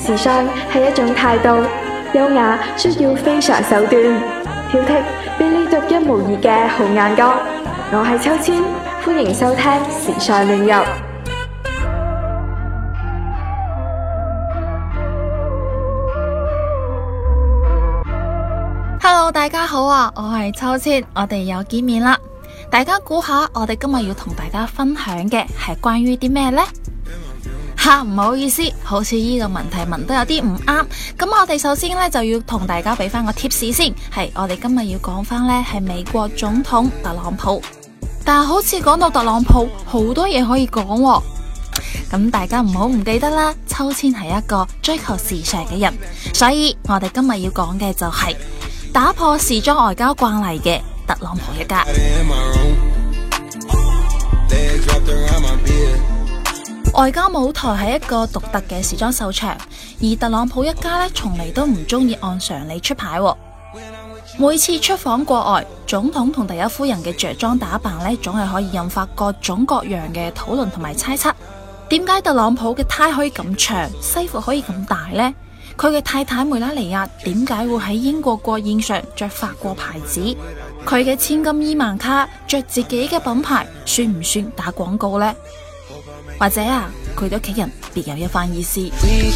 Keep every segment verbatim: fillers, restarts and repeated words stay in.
時尚係一種態度，優雅需要非常手段，挑剔俾你獨一無二嘅好眼光。我係秋千，歡迎收聽時尚亂入。 Hello， 大家好啊，我係秋千，我哋又見面啦。大家估下，我哋今日要同大家分享嘅係關於啲咩呢？吓，唔好意思，好似呢個問題問得有啲唔啱。咁我哋首先呢，就要同大家俾翻個貼士先，係我哋今日要講翻呢係美國總統特朗普。但係好似講到特朗普，好多嘢可以講喎。咁大家唔好唔記得啦，秋千係一個追求時尚嘅人，所以我哋今日要講嘅就係打破時裝外交慣例嘅特朗普一家。外交舞台係一個獨特嘅時裝秀場，而特朗普一家呢，從嚟都唔中意按常理出牌。每次出訪國外，總統同第一夫人嘅着裝打扮呢，總係可以引發各種各樣嘅討論同埋猜測。點解特朗普嘅呔可以咁長，西服可以咁大呢？佢嘅太太梅拉尼亞點解會喺英國國宴上着法國牌子？佢嘅千金伊萬卡着自己嘅品牌，算唔算打廣告呢？或者啊，佢哋屋企人別有一番意思。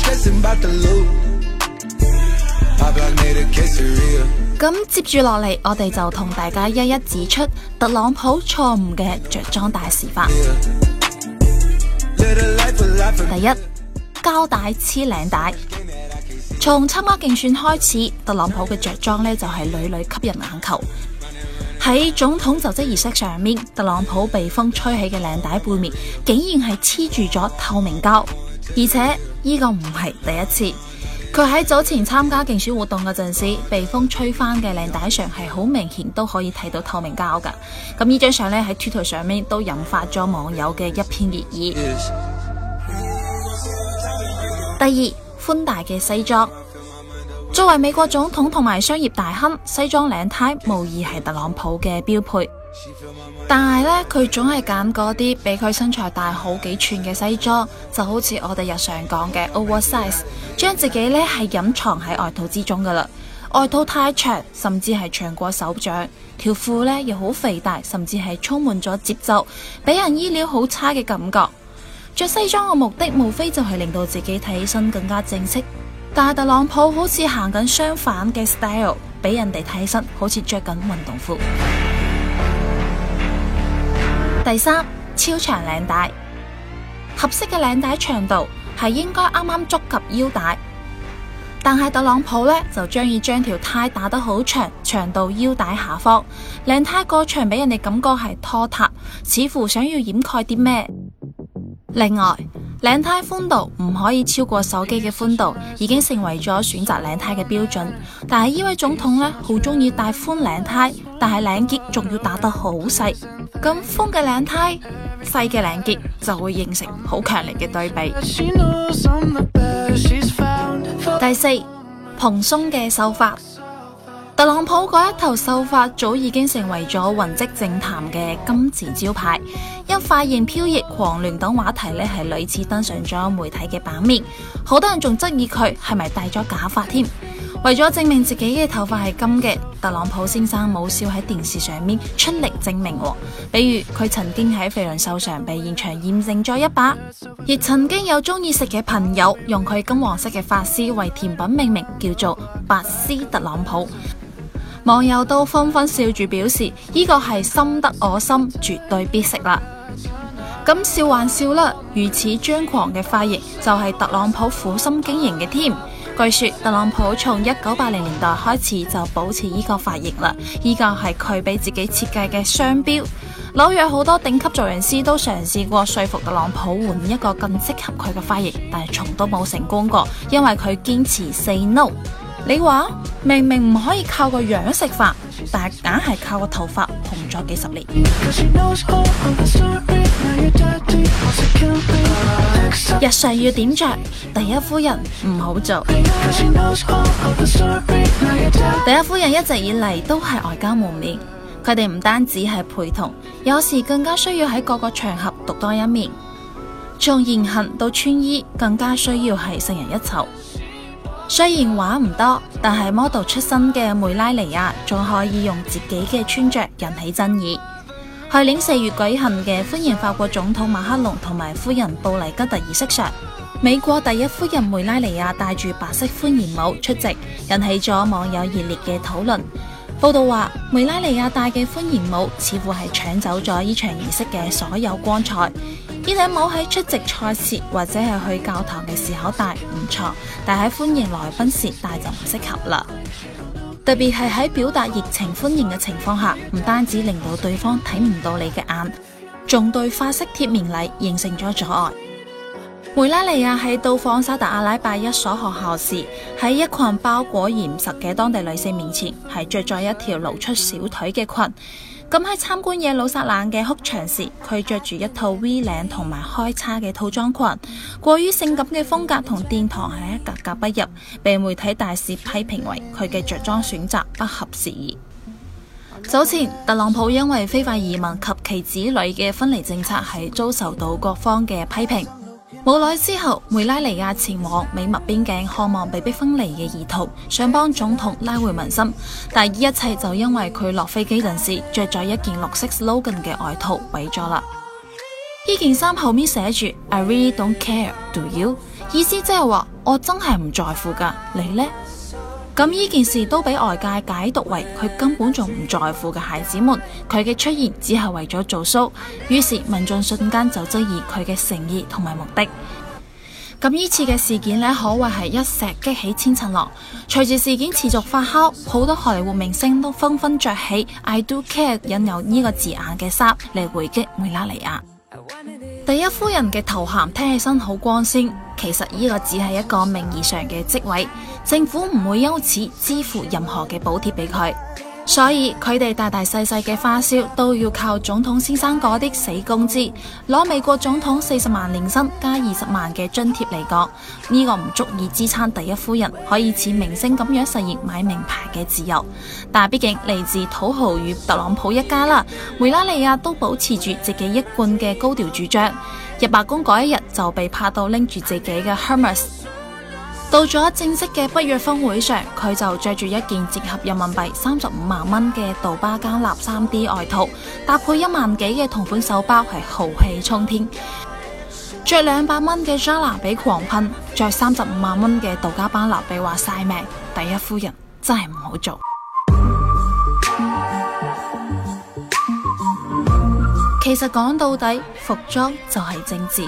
咁接住落嚟，我哋就同大家一一指出特朗普錯誤嘅着裝大示範。第一，膠帶黐領帶。從參加競選開始，特朗普嘅着裝呢就係屢屢吸引眼球。喺總統就職儀式上面，特朗普被風吹起嘅領帶背面竟然係黐住咗透明膠，而且呢個唔係第一次。佢喺早前參加競選活動嗰陣時，被風吹翻嘅領帶上係好明顯都可以睇到透明膠噶。咁呢張相呢喺 Twitter 上面都引發咗網友嘅一片熱議。第二，寬大嘅西裝。作為美國總統同埋商業大亨，西裝領呔無疑係特朗普嘅標配。但係呢，佢總係揀嗰啲比佢身材大好幾寸嘅西裝，就好似我哋日常講嘅 oversize， 將自己呢係隱藏喺外套之中噶啦。外套太長，甚至係長過手掌，條褲呢又好肥大，甚至係充滿咗節奏，俾人衣料好差嘅感覺。着西裝嘅目的，無非就係令到自己睇起身更加正式。但係特朗普好似行緊相反嘅 style， 俾人哋睇起身好似着緊運動褲。第三，超長領帶。合適嘅領帶長度係應該啱啱觸及腰帶，但係特朗普呢，就將要將條呔打得好長，長到腰帶下方，領呔過長俾人哋感覺係拖沓，似乎想要掩蓋啲咩。另外，領呔寬度唔可以超過手機嘅寬度，已經成為咗選擇領呔嘅標準。但係呢位總統呢，好中意戴寬領呔，但係領結仲要打得好細。咁寬嘅領呔，細嘅領結就會形成好強烈嘅對比。第四，蓬鬆嘅秀髮。特朗普嗰一頭秀髮早已經成為咗雲集政壇嘅金字招牌，因髮型飄逸、狂亂等話題呢係屢次登上咗媒體嘅版面，好多人仲質疑佢係咪戴咗假髮添。為咗證明自己嘅頭髮係金嘅，特朗普先生冇少喺電視上面出力證明，比如佢曾經喺肥倫秀上被現場驗證咗一把，亦曾經有中意食嘅朋友用佢金黃色嘅髮絲為甜品命名，叫做白絲特朗普。網友都紛紛笑住表示，呢個係深得我心，絕對必食啦。咁笑還笑啦，如此張狂嘅髮型就係特朗普苦心經營嘅添。據說特朗普從一九八零年代開始就保持呢個髮型啦，呢個係佢俾自己設計嘅商標。紐約好多頂級造型師都嘗試過說服特朗普換一個更適合佢嘅髮型，但係從都冇成功過，因為佢堅持 say no。你話明明唔可以靠個樣食飯，但係硬係靠個頭髮紅咗幾十年。日常要點着，第一夫人唔好做。第一夫人一直以嚟都係外交門面，佢哋唔單止係陪同，有時更加需要喺各個場合獨當一面。從言行到穿衣，更加需要係勝人一籌。 雖然話唔多，但係 model 出身嘅梅拉尼亞仲可以用自己嘅穿着引起爭議。去年四月舉行嘅歡迎法國總統馬克龍同埋夫人布麗吉特儀式上，美國第一夫人梅拉尼亞戴住白色歡迎帽出席，引起咗網友熱烈嘅討論。報道話，梅拉尼亞戴嘅歡迎帽似乎係搶走咗呢場儀式嘅所有光彩。呢頂帽喺出席賽事或者係去教堂嘅時候戴唔錯，但喺歡迎來賓時戴就唔適合啦。特別係喺表達熱情歡迎嘅情況下，唔單止令到對方睇唔到你嘅眼，仲對法式貼面禮形成咗阻礙。梅拉尼亞喺到訪沙特阿拉伯一所學校時，喺一群包裹嚴實嘅當地女性面前，係着咗一條露出小腿嘅裙。咁喺參觀耶路撒冷嘅哭牆時，佢着住一套 V 領同埋開叉嘅套裝裙，過於性感嘅風格同殿堂係一格格不入，被媒體大肆批評為佢嘅着裝選擇不合時宜。早前特朗普因為非法移民及其子女嘅分離政策係遭受到各方嘅批評。冇耐之後，梅拉尼亞前往美墨邊境，渴望被逼分離嘅意圖，想幫總統拉回民心，但呢一切就因為佢落飛機陣時着咗一件綠色 slogan 嘅外套毀咗啦。呢件衫後面寫住 I really don't care, do you？ 意思即係話我真係唔在乎噶，你呢？咁呢件事都俾外界解讀為佢根本仲唔在乎嘅孩子們，佢嘅出現只係為咗做 show， 於是民眾瞬間就質疑佢嘅誠意同埋目的。咁呢次嘅事件呢，可謂係一石激起千層浪。隨住事件持續發酵，好多荷里活明星都紛紛着起 I do care 引有呢個字眼嘅衫嚟回擊梅拉尼亞。第一夫人嘅頭銜聽起身好光鮮，其實呢個只係一個名義上嘅職位，政府唔會因此支付任何嘅補貼俾佢，所以佢哋大大細細嘅花銷都要靠總統先生嗰啲死工資。攞美國總統四十萬年薪加二十萬嘅津貼嚟講，呢個唔足以支撐第一夫人可以似明星咁樣實現買名牌嘅自由。但畢竟嚟自土豪與特朗普一家啦，梅拉尼亞都保持住自己一貫嘅高調主張。入白宮嗰一日就被拍到拎住自己嘅 Hermes。到咗正式嘅北約峰會上，佢就着住一件折合人民幣三十五萬蚊嘅杜巴加納 三 D 外套，搭配一萬幾嘅同款手包，係豪氣沖天。着兩百蚊嘅 Zara 俾狂噴，着三十五萬蚊嘅杜嘉班納被話晒命。第一夫人真係唔好做。其實講到底，服裝就係政治。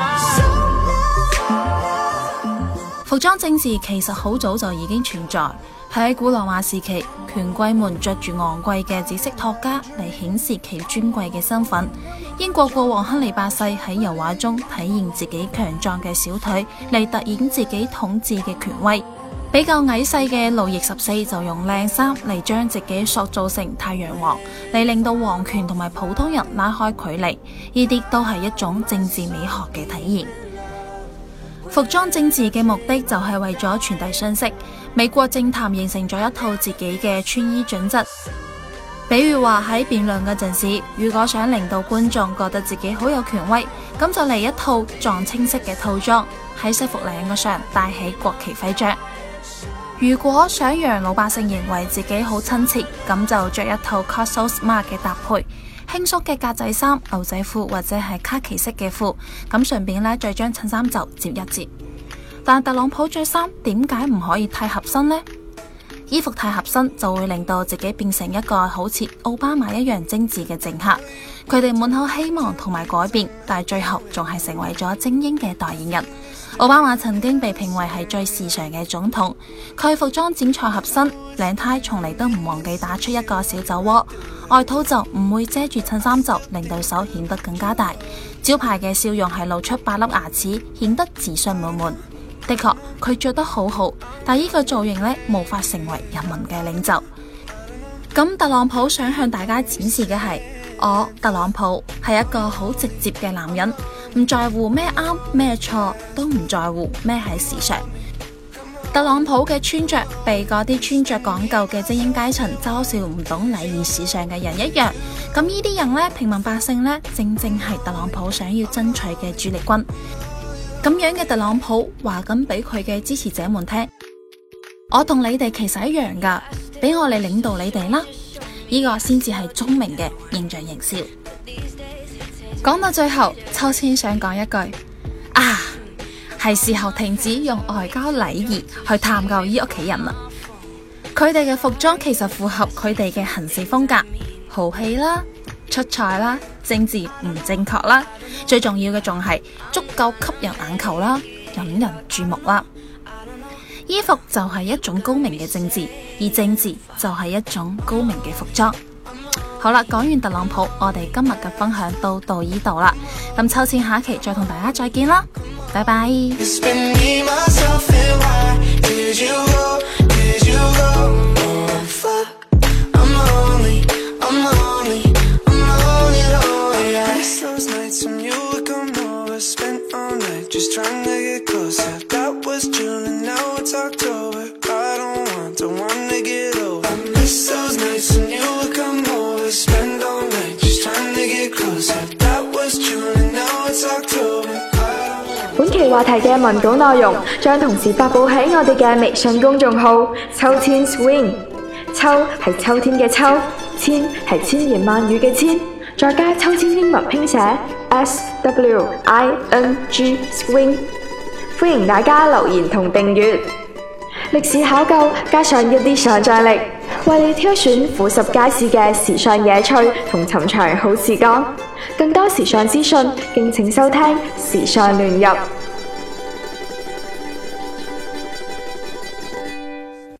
服裝政治其實好早就已經存在。喺古羅馬時期，權貴們着住昂貴嘅紫色托加嚟顯示其尊貴嘅身份。英國國王亨利八世喺油畫中體現自己強壯嘅小腿嚟突顯自己統治嘅權威。比較矮細嘅路易十四就用靚衫嚟將自己塑造成太陽王，嚟令到皇權同埋普通人拉開距離。呢啲都係一種政治美學嘅體現。服裝政治嘅目的就係為咗傳遞信息。美國政壇形成咗一套自己嘅穿衣準則，比如話喺辯論嗰陣時，如果想令到觀眾覺得自己好有權威，咁就嚟一套藏青色嘅套裝，喺西服領嗰上戴起國旗徽章。如果想讓老百姓認為自己好親切，咁就着一套 cut so smart 嘅搭配，輕鬆嘅格仔衫、牛仔褲或者係卡其色嘅褲，咁順便呢，再將襯衫袖折一折。但特朗普着衫點解唔可以太合身呢？衣服太合身就會令到自己變成一個好似奧巴馬一樣精緻嘅政客。佢哋滿口希望同埋改變，但係最後仲係成為咗精英嘅代言人。奧巴馬曾經被評為係最時尚嘅總統，佢服裝剪裁合身，領呔從嚟都唔忘記打出一個小酒窩，外套就唔會遮住襯衫袖，令對手顯得更加大。招牌嘅笑容係露出八粒牙齒，顯得自信滿滿。的確，佢着得好好，但呢個造型呢，無法成為人民嘅領袖。咁特朗普想向大家展示嘅係，我特朗普係一個好直接嘅男人，唔在乎咩啱咩錯，都唔在乎咩係時尚。特朗普嘅穿着被嗰啲穿着講究嘅精英階層嘲笑唔懂禮儀時尚嘅人一樣。咁呢啲人呢，平民百姓呢，正正係特朗普想要爭取嘅主力軍。咁樣嘅特朗普話咁俾佢嘅支持者們聽， 我同你哋其實一樣噶，俾我嚟領導你哋啦，呢個先至係聰明嘅形象營銷。講到最後，秋千想講一句啊，係時候停止用外交禮儀去探究呢屋企人啦。佢哋嘅服裝其實符合佢哋嘅行事風格，豪氣啦、出彩啦、政治唔正確啦，最重要嘅仲係足夠吸引眼球啦、引人注目啦。衣服就係一種高明嘅政治，而政治就係一種高明嘅服裝。好啦，講完特朗普，我哋今日嘅分享都到呢度啦。咁秋千下一期再同大家再見啦，拜拜。 本期話題嘅文稿內容將同時發佈喺我哋嘅微信公眾號秋千 swing， 秋係秋天嘅秋，千係千言萬語嘅千，再加秋千英文拼寫 S W I N G swing。 歡迎大家留言同訂閱。歷史考究加上一啲想像力，為你挑選俯拾皆是嘅時尚野趣同尋常好時光。更多時尚資訊，敬請收聽時尚亂入。